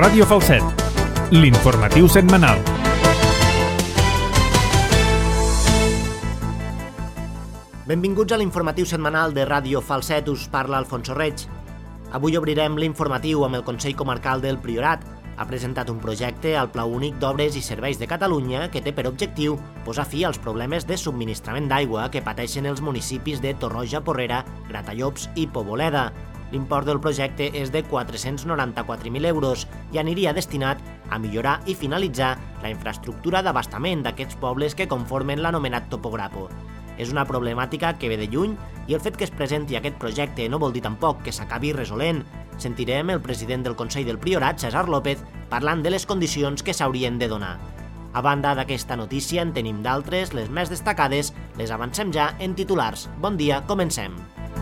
Ràdio Falset, l'informatiu setmanal. Benvinguts a l'informatiu setmanal de Ràdio Falset, us parla Alfonso Reig. Avui obrirem l'informatiu amb el Consell Comarcal del Priorat. Ha presentat un projecte al Pla Únic d'Obres i Serveis de Catalunya que té per objectiu posar fi als problemes de subministrament d'aigua que pateixen els municipis de Torroja, Porrera, Gratallops i Poboleda. L'import del projecte és de 494.000 euros i aniria destinat a millorar i finalitzar la infraestructura d'abastament d'aquests pobles que conformen l'anomenat topograpo. És una problemàtica que ve de lluny i el fet que es presenti aquest projecte no vol dir tampoc que s'acabi resolent. Sentirem el president del Consell del Priorat, César López, parlant de les condicions que s'haurien de donar. A banda d'aquesta notícia en tenim d'altres, les més destacades, les avancem ja en titulars. Bon dia, comencem.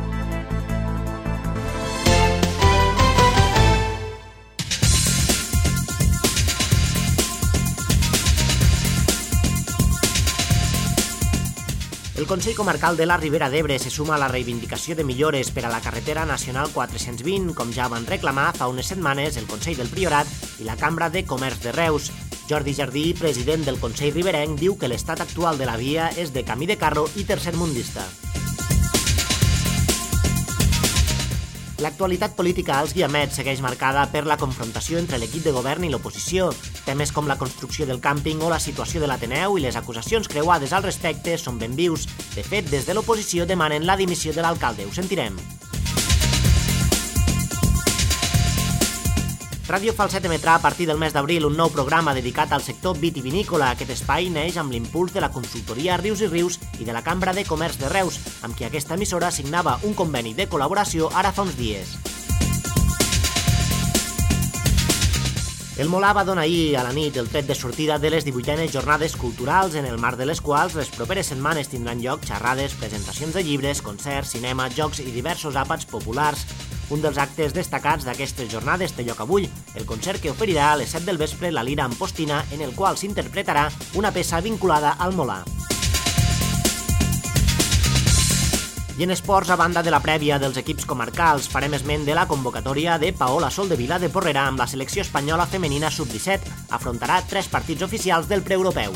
El Consell Comarcal de la Ribera d'Ebre se suma a la reivindicació de millores per a la carretera nacional 420, com ja van reclamar fa unes setmanes el Consell del Priorat i la Cambra de Comerç de Reus. Jordi Jardí, president del Consell riberenc, diu que l'estat actual de la via és de camí de carro i tercermundista. L'actualitat política als Guiamets segueix marcada per la confrontació entre l'equip de govern i l'oposició. Temes com la construcció del càmping o la situació de l'Ateneu i les acusacions creuades al respecte són ben vius. De fet, des de l'oposició demanen la dimissió de l'alcalde. Ho sentirem. Ràdio Falset emetrà a partir del mes d'abril un nou programa dedicat al sector vitivinícola. Aquest espai neix amb l'impuls de la consultoria Rius i Rius i de la Cambra de Comerç de Reus, amb qui aquesta emissora signava un conveni de col·laboració ara fa uns dies. El Molà va donar ahir a la nit el tret de sortida de les 18enes jornades culturals, en el marc de les quals les properes setmanes tindran lloc xerrades, presentacions de llibres, concerts, cinema, jocs i diversos àpats populars. Un dels actes destacats d'aquestes jornades té lloc avui, el concert que oferirà a les 7 del vespre la Lira Ampostina, en el qual s'interpretarà una peça vinculada al Molà. I en esports, a banda de la prèvia dels equips comarcals, farem esment de la convocatòria de Paola Soldevila de Porrera amb la selecció espanyola femenina sub-17. Afrontarà 3 partits oficials del preeuropeu.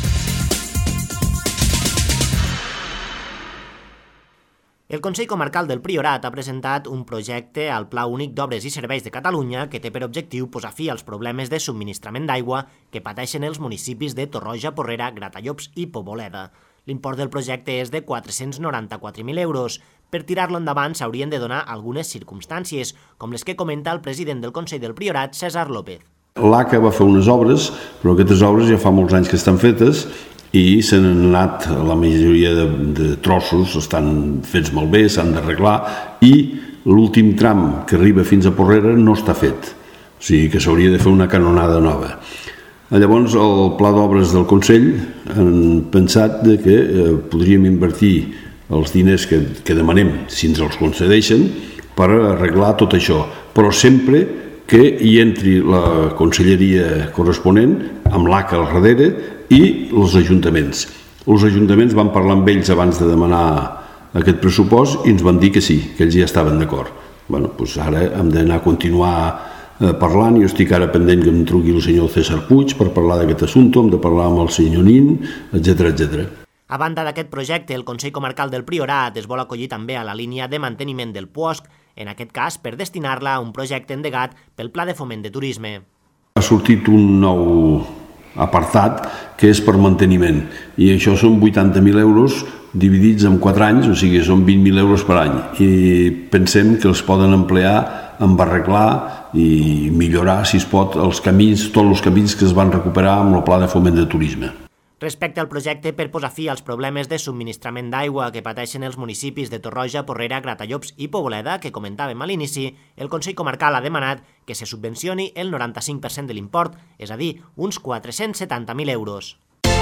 El Consell Comarcal del Priorat ha presentat un projecte al Pla Únic d'Obres i Serveis de Catalunya que té per objectiu posar fi als problemes de subministrament d'aigua que pateixen els municipis de Torroja, Porrera, Gratallops i Poboleda. L'import del projecte és de 494.000 euros. Per tirar-lo endavant s'haurien de donar algunes circumstàncies, com les que comenta el president del Consell del Priorat, César López. L'ACA va fer unes obres, però aquestes obres ja fa molts anys que estan fetes i se n'han anat, la majoria de trossos estan fets malbé, s'han d'arreglar i l'últim tram que arriba fins a Porrera no està fet, o sigui que s'hauria de fer una canonada nova. Llavors el pla d'obres del Consell han pensat que podríem invertir els diners que demanem, si ens els concedeixen, per arreglar tot això, però sempre que hi entri la conselleria corresponent amb l'ACA al darrere i els ajuntaments. Els ajuntaments van parlar amb ells abans de demanar aquest pressupost i ens van dir que sí, que ells ja estaven d'acord. Doncs ara hem d'anar a continuar parlant. Jo estic ara pendent que em truqui el senyor César Puig per parlar d'aquest assumpte, hem de parlar amb el senyor Nin, etc. A banda d'aquest projecte, el Consell Comarcal del Priorat es vol acollir també a la línia de manteniment del puosc, en aquest cas per destinar-la a un projecte endegat pel Pla de Foment de Turisme. Ha sortit un nou apartat que és per manteniment i això són 80.000 euros dividits en 4 anys, o sigui són 20.000 euros per any i pensem que els poden emplear en arreglar i millorar, si es pot, els camins, tots els camins que es van recuperar amb el Pla de Foment de Turisme. Respecte al projecte per posar fi als problemes de subministrament d'aigua que pateixen els municipis de Torroja, Porrera, Gratallops i Poboleda, que comentàvem a l'inici, el Consell Comarcal ha demanat que se subvencioni el 95% de l'import, és a dir, uns 470.000 euros.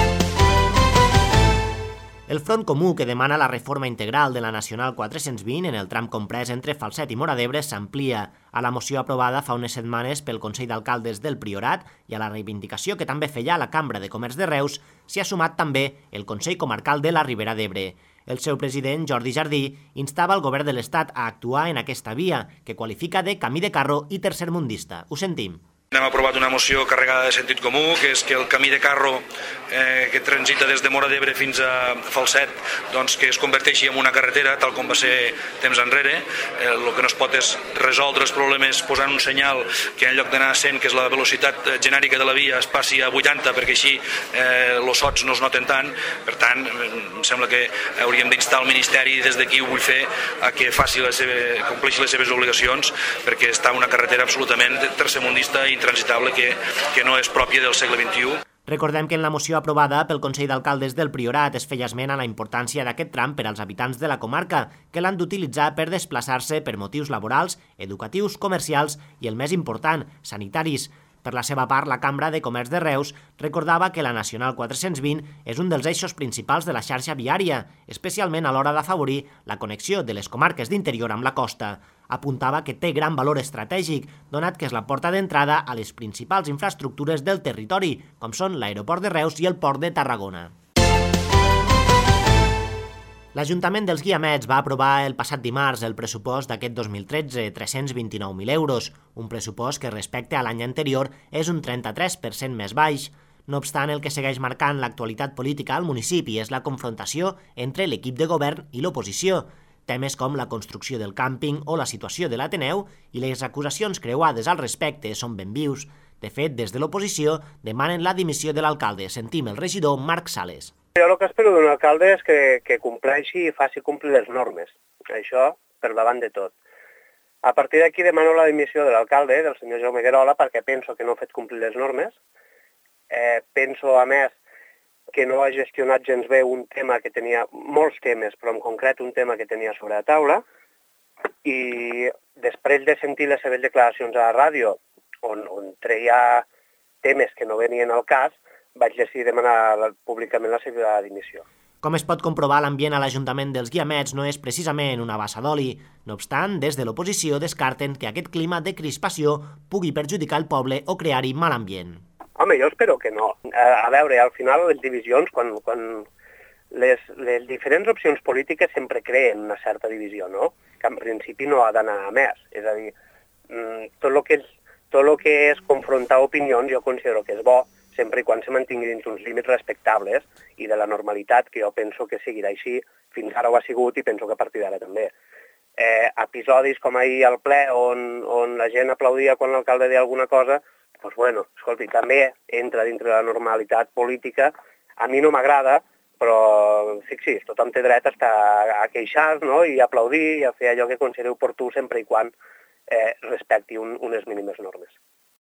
El Front Comú, que demana la reforma integral de la Nacional 420 en el tram comprès entre Falset i Móra d'Ebre, s'amplia a la moció aprovada fa unes setmanes pel Consell d'Alcaldes del Priorat i a la reivindicació que també feia la Cambra de Comerç de Reus s'hi ha sumat també el Consell Comarcal de la Ribera d'Ebre. El seu president, Jordi Jardí, instava el govern de l'Estat a actuar en aquesta via, que qualifica de camí de carro i tercermundista. Ho sentim. Hem aprovat una moció carregada de sentit comú, que és que el camí de carro que transita des de Móra d'Ebre fins a Falset, doncs que es converteixi en una carretera, tal com va ser temps enrere. El que no es pot és resoldre els problemes posant un senyal que en lloc d'anar a 100, que és la velocitat genèrica de la via, es passi a 80, perquè així els sots no es noten tant. Per tant, em sembla que hauríem d'instar el Ministeri, des d'aquí ho vull fer, a que compleixi les seves obligacions, perquè està una carretera absolutament tercermundista i intransitable que no és pròpia del segle XXI. Recordem que en la moció aprovada pel Consell d'Alcaldes del Priorat es feia esment a la importància d'aquest tram per als habitants de la comarca, que l'han d'utilitzar per desplaçar-se per motius laborals, educatius, comercials i, el més important, sanitaris. Per la seva part, la Cambra de Comerç de Reus recordava que la Nacional 420 és un dels eixos principals de la xarxa viària, especialment a l'hora d'afavorir la connexió de les comarques d'interior amb la costa. Apuntava que té gran valor estratègic, donat que és la porta d'entrada a les principals infraestructures del territori, com són l'aeroport de Reus i el port de Tarragona. L'Ajuntament dels Guiamets va aprovar el passat dimarts el pressupost d'aquest 2013, 329.000 euros, un pressupost que respecte a l'any anterior és un 33% més baix. No obstant, el que segueix marcant l'actualitat política al municipi és la confrontació entre l'equip de govern i l'oposició. Temes com la construcció del càmping o la situació de l'Ateneu i les acusacions creuades al respecte són ben vius. De fet, des de l'oposició demanen la dimissió de l'alcalde. Sentim el regidor Marc Sales. Jo el que espero d'un alcalde és que compleixi i faci complir les normes. Això per davant de tot. A partir d'aquí demano la dimissió de l'alcalde, del senyor Jaume Guerola, perquè penso que no ha fet complir les normes. Penso, a més, que no ha gestionat gens bé un tema que tenia, molts temes, però en concret un tema que tenia sobre la taula, i després de sentir les seves declaracions a la ràdio, on treia temes que no venien al cas, vaig decidir demanar públicament la seva dimissió. Com es pot comprovar, l'ambient a l'Ajuntament dels Guiamets no és precisament una bassa d'oli. No obstant, des de l'oposició descarten que aquest clima de crispació pugui perjudicar el poble o crear-hi mal ambient. Home, jo espero que no. A veure, al final les divisions, quan les diferents opcions polítiques sempre creen una certa divisió, no? Que en principi no ha d'anar a més. És a dir, tot el que és confrontar opinions jo considero que és bo, sempre i quan se mantingui dins uns límits respectables i de la normalitat, que jo penso que seguirà així, fins ara ho ha sigut i penso que a partir d'ara també. Episodis com ahir al ple on la gent aplaudia quan l'alcalde deia alguna cosa, doncs bueno, escolti, també entra dintre de la normalitat política. A mi no m'agrada, però fixi's, tothom té dret a estar a queixar, no? I a aplaudir i a fer allò que consideri oportú sempre i quan respecti unes mínimes normes.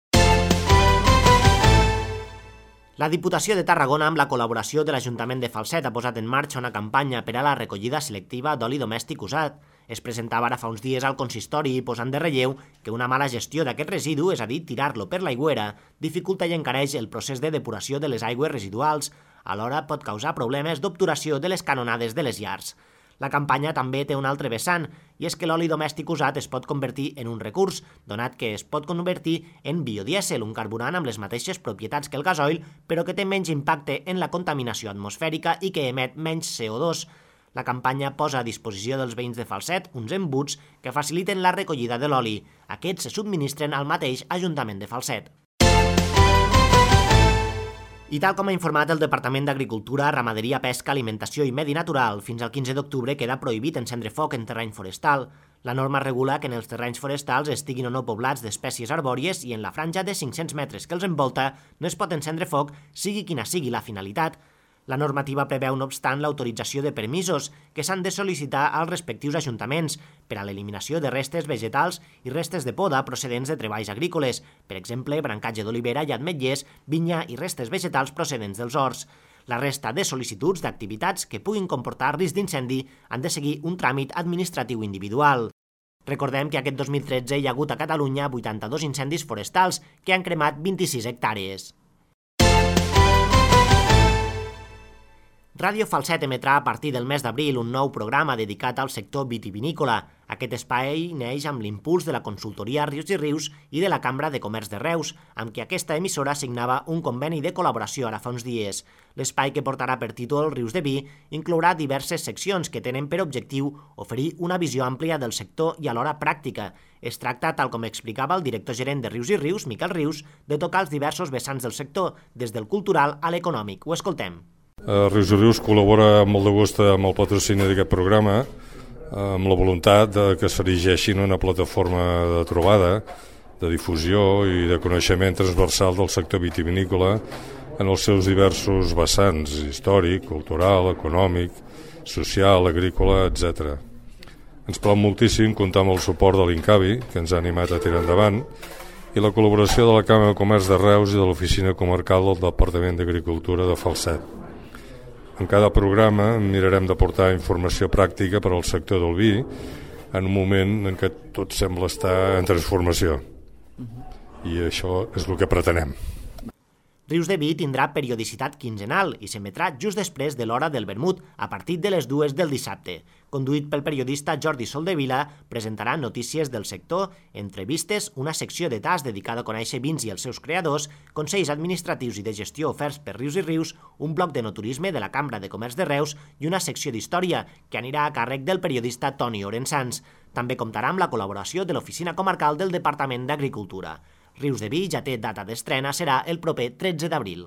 La Diputació de Tarragona, amb la col·laboració de l'Ajuntament de Falset, ha posat en marxa una campanya per a la recollida selectiva d'oli domèstic usat. Es presentava ara fa uns dies al consistori posant de relleu que una mala gestió d'aquest residu, és a dir, tirar-lo per l'aigüera, dificulta i encareix el procés de depuració de les aigües residuals. Alhora pot causar problemes d'obturació de les canonades de les llars. La campanya també té un altre vessant, i és que l'oli domèstic usat es pot convertir en un recurs, donat que es pot convertir en biodièsel, un carburant amb les mateixes propietats que el gasoil, però que té menys impacte en la contaminació atmosfèrica i que emet menys CO2. La campanya posa a disposició dels veïns de Falset uns embuts que faciliten la recollida de l'oli. Aquests se subministren al mateix Ajuntament de Falset. I tal com ha informat el Departament d'Agricultura, Ramaderia, Pesca, Alimentació i Medi Natural, fins al 15 d'octubre queda prohibit encendre foc en terreny forestal. La norma regula que en els terrenys forestals estiguin o no poblats d'espècies arbòries i en la franja de 500 metres que els envolta no es pot encendre foc, sigui quina sigui la finalitat. La normativa preveu, no obstant, l'autorització de permisos que s'han de sol·licitar als respectius ajuntaments per a l'eliminació de restes vegetals i restes de poda procedents de treballs agrícoles, per exemple, brancatge d'olivera i ametllers, vinya i restes vegetals procedents dels horts. La resta de sol·licituds d'activitats que puguin comportar risc d'incendi han de seguir un tràmit administratiu individual. Recordem que aquest 2013 hi ha hagut a Catalunya 82 incendis forestals que han cremat 26 hectàrees. Ràdio Falset emetrà a partir del mes d'abril un nou programa dedicat al sector vitivinícola. Aquest espai neix amb l'impuls de la consultoria Rius i Rius i de la Cambra de Comerç de Reus, amb qui aquesta emissora signava un conveni de col·laboració ara fa uns dies. L'espai, que portarà per títol Rius de Vi, inclourà diverses seccions que tenen per objectiu oferir una visió àmplia del sector i alhora pràctica. Es tracta, tal com explicava el director gerent de Rius i Rius, Miquel Rius, de tocar els diversos vessants del sector, des del cultural a l'econòmic. Ho escoltem. Rius i Rius col·labora amb molt de gust amb el patrocini d'aquest programa, amb la voluntat que s'erigeixi en una plataforma de trobada, de difusió i de coneixement transversal del sector vitivinícola en els seus diversos vessants, històric, cultural, econòmic, social, agrícola, etc. Ens plau moltíssim comptar amb el suport de l'Incavi, que ens ha animat a tirar endavant, i la col·laboració de la Cambra de Comerç de Reus i de l'Oficina Comarcal del Departament d'Agricultura de Falset. En cada programa mirarem d'aportar informació pràctica per al sector del vi en un moment en què tot sembla estar en transformació. I això és el que pretenem. Rius de Vi tindrà periodicitat quinzenal i s'emetrà just després de l'hora del vermut, a partir de les 2 del dissabte. Conduït pel periodista Jordi Soldevila, presentarà notícies del sector, entrevistes, una secció de tas dedicada a conèixer vins i els seus creadors, consells administratius i de gestió oferts per Rius i Rius, un bloc de noturisme de la Cambra de Comerç de Reus i una secció d'història que anirà a càrrec del periodista Toni Orensans. També comptarà amb la col·laboració de l'Oficina Comarcal del Departament d'Agricultura. Rius de Vi ja té data d'estrena, serà el proper 13 d'abril.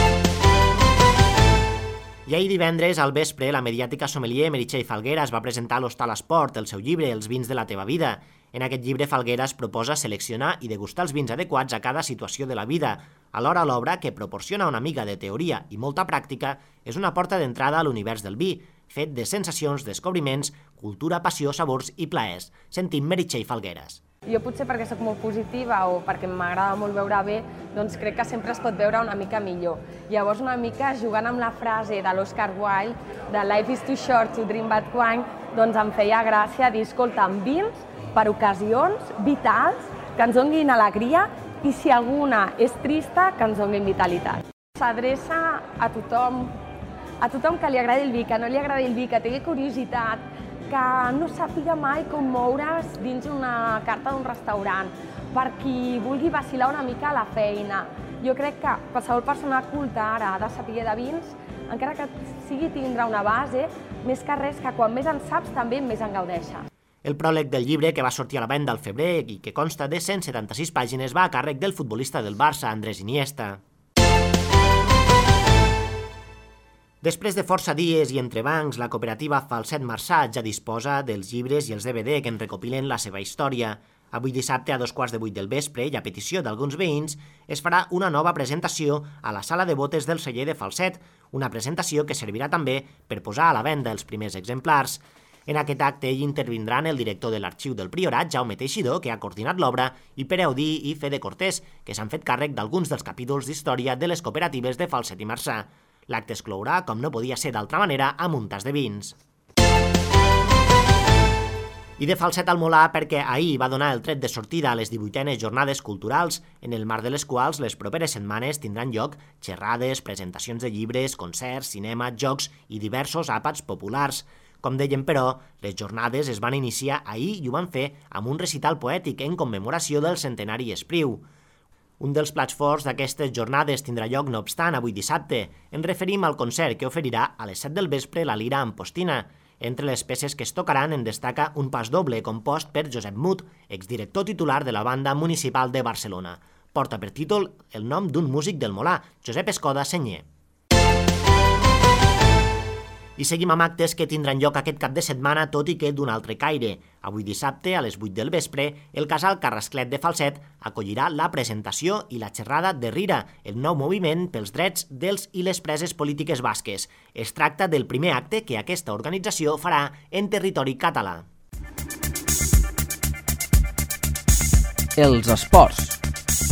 I ahir divendres, al vespre, la mediàtica sommelier Meritxell Falgueras va presentar a l'Hostal Esport el seu llibre Els vins de la teva vida. En aquest llibre, Falgueras proposa seleccionar i degustar els vins adequats a cada situació de la vida. Alhora, l'obra, que proporciona una mica de teoria i molta pràctica, és una porta d'entrada a l'univers del vi, fet de sensacions, descobriments, cultura, passió, sabors i plaers. Sentim Meritxell Falgueras. Jo potser perquè sóc molt positiva o perquè m'agrada molt veure bé, doncs crec que sempre es pot veure una mica millor. Llavors una mica jugant amb la frase de l'Oscar Wilde, de Life is too short to dream bad wine, doncs em feia gràcia dir, escolta, amb vins per ocasions vitals que ens donin alegria i si alguna és trista, que ens donin vitalitat. S'adreça a tothom que li agradi el vi, que no li agradi el vi, que tingui curiositat, que no sàpiga mai com moure's dins una carta d'un restaurant, per qui vulgui vacilar una mica a la feina. Jo crec que qualsevol persona culta ara ha de saber de vins, encara que sigui tindre una base, més que res que quan més en saps també més en gaudeixes. El pròleg del llibre, que va sortir a la venda al febrer i que consta de 176 pàgines, va a càrrec del futbolista del Barça, Andrés Iniesta. Després de força dies i entrebancs, la cooperativa Falset Marçà ja disposa dels llibres i els DVD que en recopilen la seva història. Avui dissabte, a 2:15 del vespre, i a petició d'alguns veïns, es farà una nova presentació a la sala de botes del celler de Falset, una presentació que servirà també per posar a la venda els primers exemplars. En aquest acte hi intervindran el director de l'Arxiu del Priorat, Jaume Teixidor, que ha coordinat l'obra, i Pere Audí i Fede Cortés, que s'han fet càrrec d'alguns dels capítols d'història de les cooperatives de Falset i Marçà. L'acte es clourà, com no podia ser d'altra manera, amb un tas de vins. I de Falset al Molar perquè ahir va donar el tret de sortida a les 18enes jornades culturals, en el marc de les quals les properes setmanes tindran lloc xerrades, presentacions de llibres, concerts, cinema, jocs i diversos àpats populars. Com deien, però, les jornades es van iniciar ahir i ho van fer amb un recital poètic en commemoració del centenari Espriu. Un dels plats forts d'aquestes jornades tindrà lloc, no obstant, avui dissabte. Ens referim al concert que oferirà a les 7 del vespre la Lira Ampostina. Entre les peces que es tocaran en destaca un pas doble compost per Josep Mut, exdirector titular de la Banda Municipal de Barcelona. Porta per títol el nom d'un músic del Molar, Josep Escoda Senyer. I seguim amb actes que tindran lloc aquest cap de setmana, tot i que d'un altre caire. Avui dissabte, a les 8 del vespre, el casal Carrasclet de Falset acollirà la presentació i la xerrada de Rira, el nou moviment pels drets dels i les preses polítiques basques. Es tracta del primer acte que aquesta organització farà en territori català. Els esports.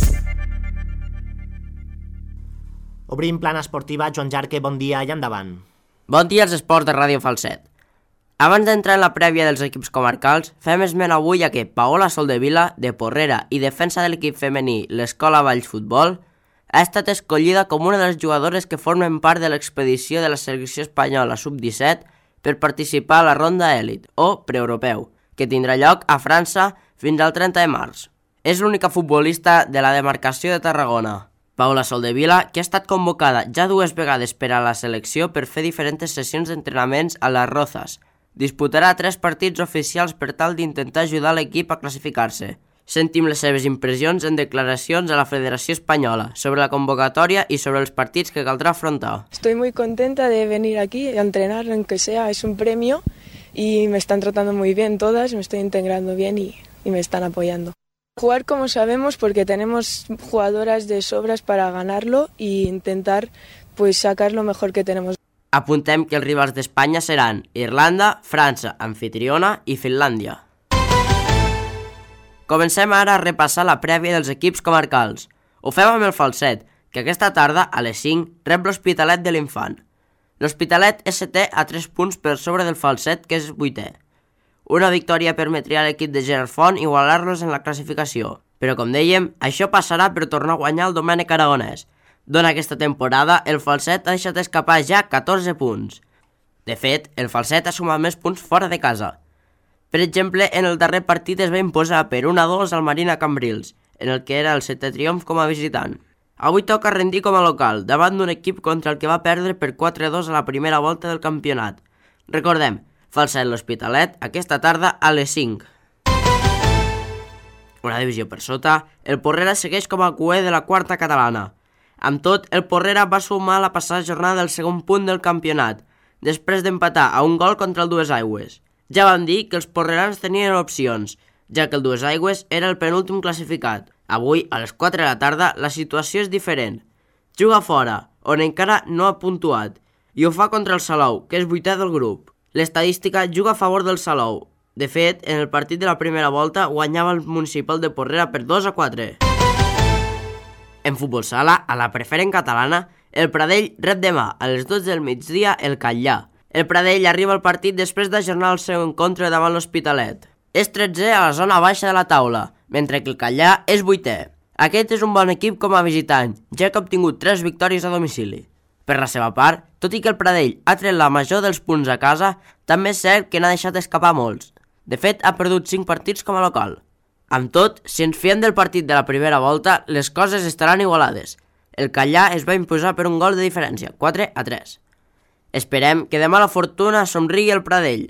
Obrim plana esportiva. Joan Jarque, bon dia i endavant. Bon dia als esports de Ràdio Falset. Abans d'entrar en la prèvia dels equips comarcals, fem esment avui a que Paola Soldevila, de Porrera i defensa de l'equip femení l'Escola Valls Futbol, ha estat escollida com una de les jugadores que formen part de l'expedició de la selecció espanyola sub-17 per participar a la ronda èlit, o preeuropeu, que tindrà lloc a França fins al 30 de març. És l'única futbolista de la demarcació de Tarragona, Paula Soldevila, que ha estat convocada ja 2 vegades per a la selecció per fer diferents sessions d'entrenaments a les Rozas. Disputarà 3 partits oficials per tal d'intentar ajudar l'equip a classificar-se. Sentim les seves impressions en declaracions a la Federació Espanyola sobre la convocatòria y sobre los partidos que caldrá afrontar. Estoy muy contenta de venir aquí a entrenar, aunque sea, es un premio y me están tratando muy bien todas, me estoy integrando bien y me están apoyando. Jugar como sabemos porque tenemos jugadoras de sobras para ganarlo e intentar pues sacar lo mejor que tenemos. Apuntem que els rivals d'Espanya seran Irlanda, França, anfitriona i Finlàndia. Comencem ara a repassar la prèvia dels equips comarcals. Ho fem amb el Falset, que aquesta tarda, a les 5, rep l'Hospitalet de l'Infant. L'Hospitalet és 7è a 3 punts per sobre del Falset, que és 8è. Una victòria permetria a l'equip de Gerard Font igualar-los en la classificació. Però, com dèiem, això passarà per tornar a guanyar el Domènec Aragonès. D'on aquesta temporada, el Falset ha deixat escapar ja 14 punts. De fet, el Falset ha sumat més punts fora de casa. Per exemple, en el darrer partit es va imposar per 1-2 al Marina Cambrils, en el que era el 7è triomf com a visitant. Avui toca rendir com a local, davant d'un equip contra el que va perdre per 4-2 a la primera volta del campionat. Recordem, Falset l'Hospitalet aquesta tarda a les 5. Una divisió per sota, el Porrera segueix com a cuer de la quarta catalana. Amb tot, el Porrera va sumar la passada jornada el segon punt del campionat, després d'empatar a un gol contra el Duesaigües. Ja vam dir que els porrerans tenien opcions, ja que el Duesaigües era el penúltim classificat. Avui, a les 4 de la tarda, la situació és diferent. Juga fora, on encara no ha puntuat, i ho fa contra el Salou, que és 8è del grup. L'estadística juga a favor del Salou. De fet, en el partit de la primera volta guanyava el Municipal de Porrera per 2-4. En futbol sala, a la preferent catalana, el Pradell rep demà a les 12 del migdia el Catllà. El Pradell arriba al partit després d'ajornar el seu encontre davant l'Hospitalet. És 13è a la zona baixa de la taula, mentre que el Catllà és 8è. Aquest és un bon equip com a visitant, ja que ha obtingut 3 victòries a domicili. Per la seva part, tot i que el Pradell ha tret la major dels punts a casa, també és cert que n'ha deixat escapar molts. De fet, ha perdut 5 partits com a local. Amb tot, si ens fiem del partit de la primera volta, les coses estaran igualades. El Catllà es va imposar per un gol de diferència, 4-3. Esperem que demà la fortuna somrigui el Pradell.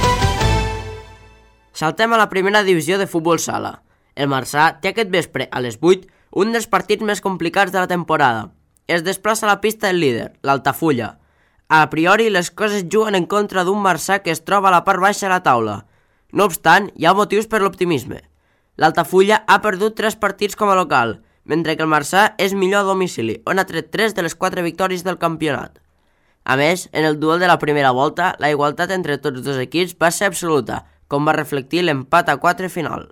Saltem a la primera divisió de futbol sala. El Marçà té aquest vespre, a les 8, un dels partits més complicats de la temporada. Es desplaça a la pista el líder, l'Altafulla. A priori, les coses juguen en contra d'un Marçà que es troba a la part baixa de la taula. No obstant, hi ha motius per l'optimisme. L'Altafulla ha perdut 3 partits com a local, mentre que el Marçà és millor a domicili, on ha tret 3 de les 4 victòries del campionat. A més, en el duel de la primera volta, la igualtat entre tots dos equips va ser absoluta, com va reflectir l'empat a 4 final.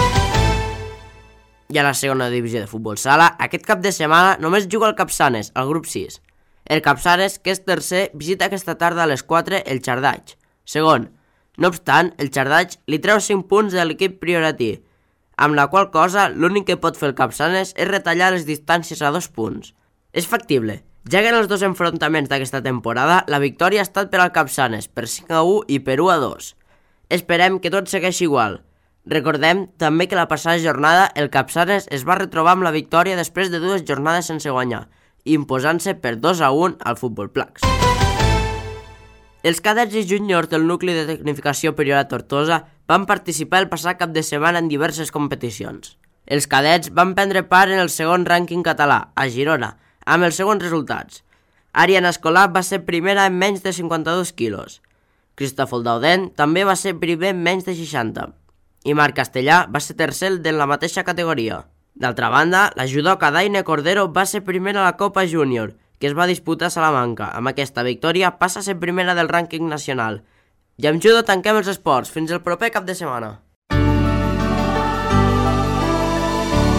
I a la segona divisió de futbol sala, aquest cap de setmana només juga el Capçanes, al grup 6. El Capçanes, que és tercer, visita aquesta tarda a les 4 el Xardaig. Segon, no obstant, el Xardaig li treu 5 punts de l'equip prioratí, amb la qual cosa l'únic que pot fer el Capçanes és retallar les distàncies a 2 punts. És factible, ja que en els 2 enfrontaments d'aquesta temporada la victòria ha estat per al Capçanes, per 5-1 i per 1-2. Esperem que tot segueixi igual. Recordem també que la passada jornada el Capçanes es va retrobar amb la victòria després de 2 jornades sense guanyar, imposant-se per 2-1 al Futbol Placs. Els cadets i júniors del nucli de tecnificació Priorat Tortosa van participar el passat cap de setmana en diverses competicions. Els cadets van prendre part en el segon rànquing català, a Girona, amb els següents resultats. Ariana Escolà va ser primera en menys de 52 quilos. Cristòfol Daudent també va ser primer en menys de 60. I Marc Castellà va ser tercer de la mateixa categoria. D'altra banda, la judoka Daine Cordero va ser primera a la Copa Júnior, que es va disputar a Salamanca. Amb aquesta victòria passa a ser primera del rànquing nacional. I amb judo tanquem els esports. Fins el proper cap de setmana.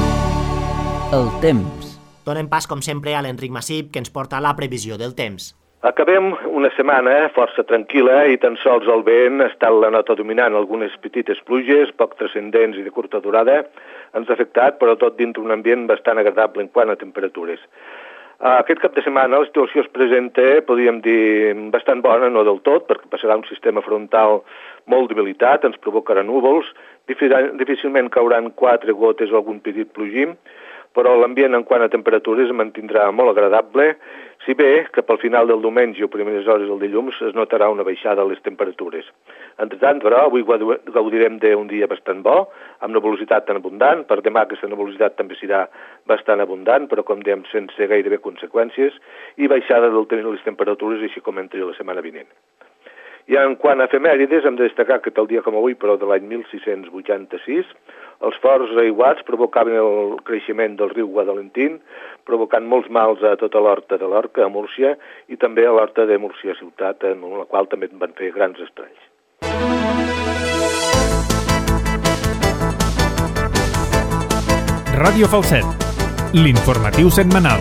El temps. Donem pas, com sempre, a l'Enric Massip, que ens porta la previsió del temps. Acabem una setmana força tranquil·la i tan sols el vent ha estat la nota dominant. Algunes petites pluges, poc transcendents i de curta durada, ens ha afectat, però tot dintre un ambient bastant agradable en quant a temperatures. Aquest cap de setmana la situació es presenta, podríem dir, bastant bona, no del tot, perquè passarà un sistema frontal molt debilitat, ens provocarà núvols, difícilment cauran 4 gotes o algun petit plogim, però l'ambient en quant a temperatures es mantindrà molt agradable, si bé que pel final del diumenge o primeres hores del dilluns es notarà una baixada a les temperatures. Entretant, però, avui gaudirem d'un dia bastant bo, amb nebulositat tan abundant. Per demà aquesta nebulositat també serà bastant abundant, però com dèiem, sense gairebé conseqüències, i baixada del temps de les temperatures, així com entre la setmana vinent. I en quant a efemèrides, hem de destacar que tal dia com avui, però de l'any 1686, els forts aiguats provocaven el creixement del riu Guadalentín, provocant molts mals a tota l'horta de l'Orca, a Múrcia, i també a l'horta de Múrcia ciutat, en la qual també van fer grans estralls. Ràdio Falset, l'informatiu setmanal.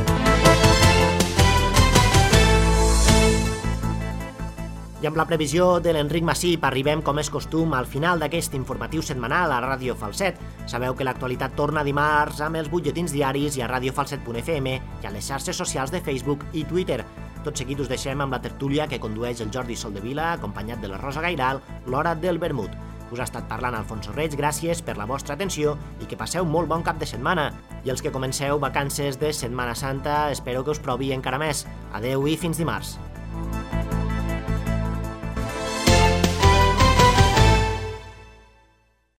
I amb la previsió de l'Enric Massip arribem, com és costum, al final d'aquest informatiu setmanal a Ràdio Falset. Sabeu que l'actualitat torna dimarts amb els butlletins diaris i a radiofalset.fm i a les xarxes socials de Facebook i Twitter. Tot seguit us deixem amb la tertúlia que condueix el Jordi Soldevila, acompanyat de la Rosa Gairal, l'Hora del Vermut. Us ha estat parlant Alfonso Reig, gràcies per la vostra atenció i que passeu molt bon cap de setmana. I els que comenceu vacances de Setmana Santa, espero que us provi encara més. Adeu i fins dimarts.